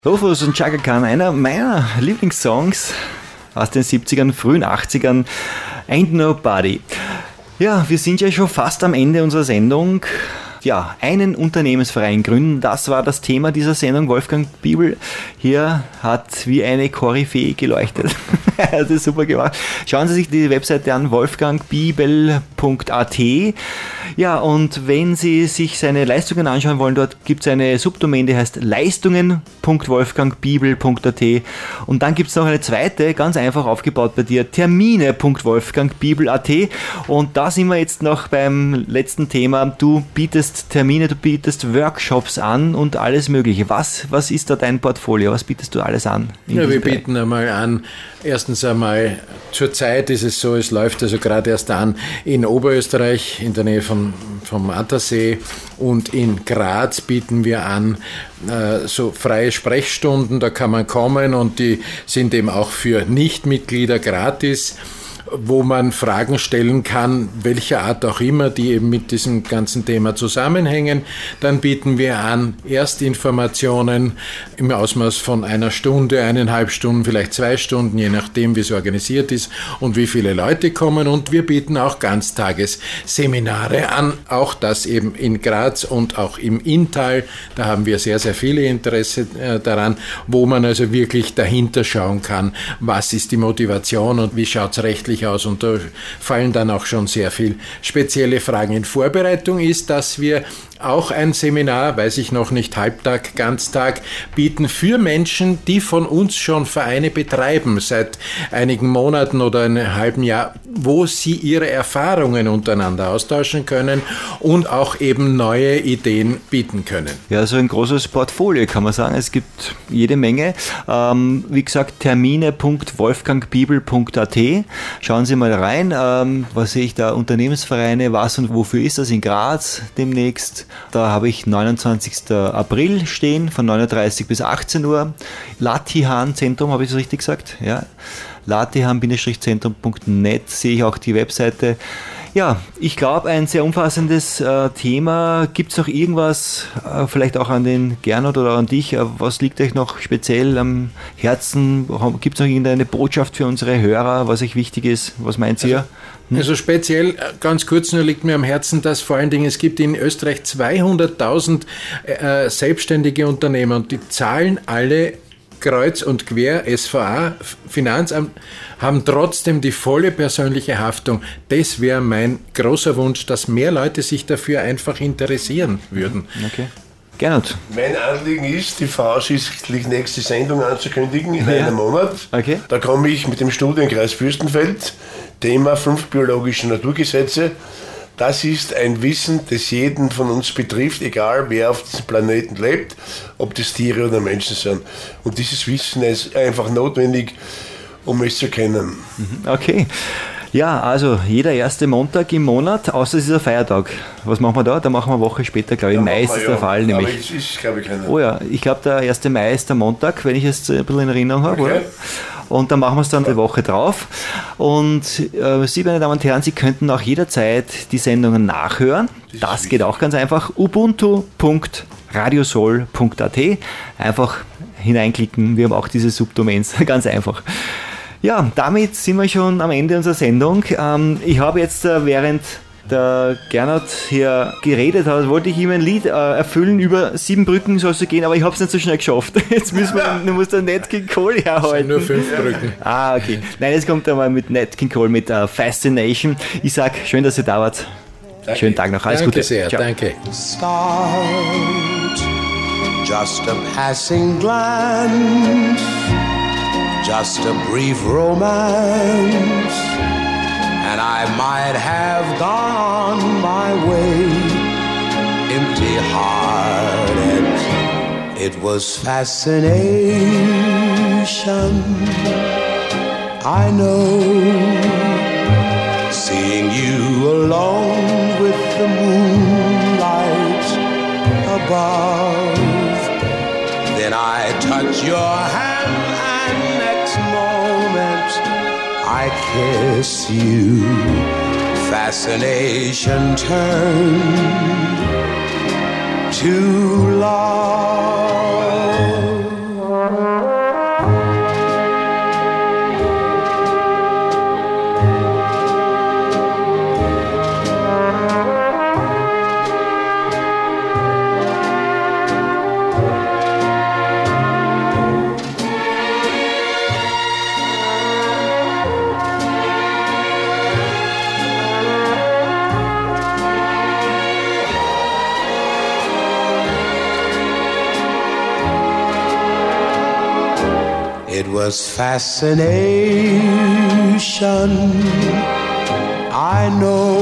Rufus und Chaka Khan, einer meiner Lieblingssongs aus den 70ern, frühen 80ern, Ain't Nobody. Ja, wir sind ja schon fast am Ende unserer Sendung. Ja, einen Unternehmensverein gründen, das war das Thema dieser Sendung. Wolfgang Biebel hier hat wie eine Koryphäe geleuchtet. Er hat das super gemacht. Schauen Sie sich die Webseite an, wolfgangbiebel.at. Ja, und wenn Sie sich seine Leistungen anschauen wollen, dort gibt es eine Subdomain, die heißt leistungen.wolfgangbiebel.at. Und dann gibt es noch eine zweite, ganz einfach aufgebaut bei dir, termine.wolfgangbiebel.at. Und da sind wir jetzt noch beim letzten Thema. Du bietest Termine, du bietest Workshops an und alles Mögliche. Was ist da dein Portfolio? Was bietest du alles an? Ja, wir bieten einmal an, erstens einmal, zurzeit ist es so, es läuft also gerade erst an in Oberösterreich, in der Nähe vom Attersee, und in Graz bieten wir an so freie Sprechstunden, da kann man kommen und die sind eben auch für Nichtmitglieder gratis, wo man Fragen stellen kann, welcher Art auch immer, die eben mit diesem ganzen Thema zusammenhängen. Dann bieten wir an Erstinformationen im Ausmaß von 1 Stunde, 1,5 Stunden, vielleicht 2 Stunden, je nachdem, wie es organisiert ist und wie viele Leute kommen. Und wir bieten auch Ganztagesseminare an, auch das eben in Graz und auch im Inntal. Da haben wir sehr, sehr viele Interesse daran, wo man also wirklich dahinter schauen kann, was ist die Motivation und wie schaut es rechtlich aus, und da fallen dann auch schon sehr viel spezielle Fragen. In Vorbereitung ist, dass wir auch ein Seminar, weiß ich noch nicht, Halbtag, Ganztag, bieten für Menschen, die von uns schon Vereine betreiben, seit einigen Monaten oder einem halben Jahr, wo sie ihre Erfahrungen untereinander austauschen können und auch eben neue Ideen bieten können. Ja, so ein großes Portfolio kann man sagen. Es gibt jede Menge. Wie gesagt, termine.wolfgangbiebel.at. Schauen Sie mal rein. Was sehe ich da? Unternehmensvereine, was und wofür ist das? In Graz demnächst. Da habe ich 29. April stehen, von 9.30 bis 18 Uhr. Latihan-Zentrum, habe ich es richtig gesagt? Ja. latihan-zentrum.net sehe ich auch die Webseite. Ja, ich glaube, ein sehr umfassendes Thema. Gibt es noch irgendwas, vielleicht auch an den Gernot oder an dich, was liegt euch noch speziell am Herzen? Gibt es noch irgendeine Botschaft für unsere Hörer, was euch wichtig ist? Was meint ihr? Also speziell, ganz kurz nur, liegt mir am Herzen, dass vor allen Dingen, es gibt in Österreich 200.000 selbstständige Unternehmer und die zahlen alle kreuz und quer, SVA, Finanzamt, haben trotzdem die volle persönliche Haftung. Das wäre mein großer Wunsch, dass mehr Leute sich dafür einfach interessieren würden. Okay. Gernot. Mein Anliegen ist, die voraussichtlich nächste Sendung anzukündigen in einem Monat. Okay. Da komme ich mit dem Studienkreis Fürstenfeld, Thema 5 biologische Naturgesetze. Das ist ein Wissen, das jeden von uns betrifft, egal wer auf diesem Planeten lebt, ob das Tiere oder Menschen sind. Und dieses Wissen ist einfach notwendig, um es zu kennen. Okay. Ja, also jeder erste Montag im Monat, außer es ist ein Feiertag. Was machen wir da? Da machen wir eine Woche später, glaube ich. Im Mai ist das der Fall, nämlich. Aber es ist, glaube ich, keiner. Oh ja, ich glaube, der 1. Mai ist der Montag, wenn ich es ein bisschen in Erinnerung habe, Okay. oder? Und dann machen wir es dann die Woche drauf. Und Sie, meine Damen und Herren, Sie könnten auch jederzeit die Sendungen nachhören. Das geht auch ganz einfach. ubuntu.radiosol.at. Einfach hineinklicken. Wir haben auch diese Subdomains. Ganz einfach. Ja, damit sind wir schon am Ende unserer Sendung. Ich habe jetzt, während der Gernot hier geredet hat, wollte ich ihm ein Lied erfüllen, über 7 Brücken sollst du gehen, aber ich habe es nicht so schnell geschafft. Jetzt müssen wir, du musst der Nat King Cole herhalten. Nur 5 Brücken. Ah, okay. Nein, jetzt kommt er mal mit Nat King Cole, mit Fascination. Ich sag, schön, dass ihr da wart. Danke. Schönen Tag noch, alles Danke Gute. sehr, Ciao. danke. Start, just a passing glance, just a brief romance, and I might have gone on my way, empty-hearted. It was fascination, I know, seeing you alone with the moonlight above. Then I touch your hand and next moment I kiss you. Fascination turned to love. It was fascination, I know,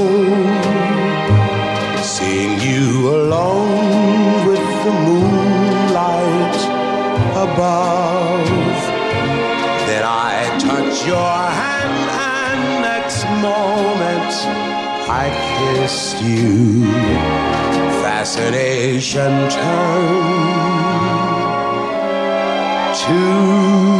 seeing you alone with the moonlight above. Then I touch your hand and next moment I kissed you. Fascination turned to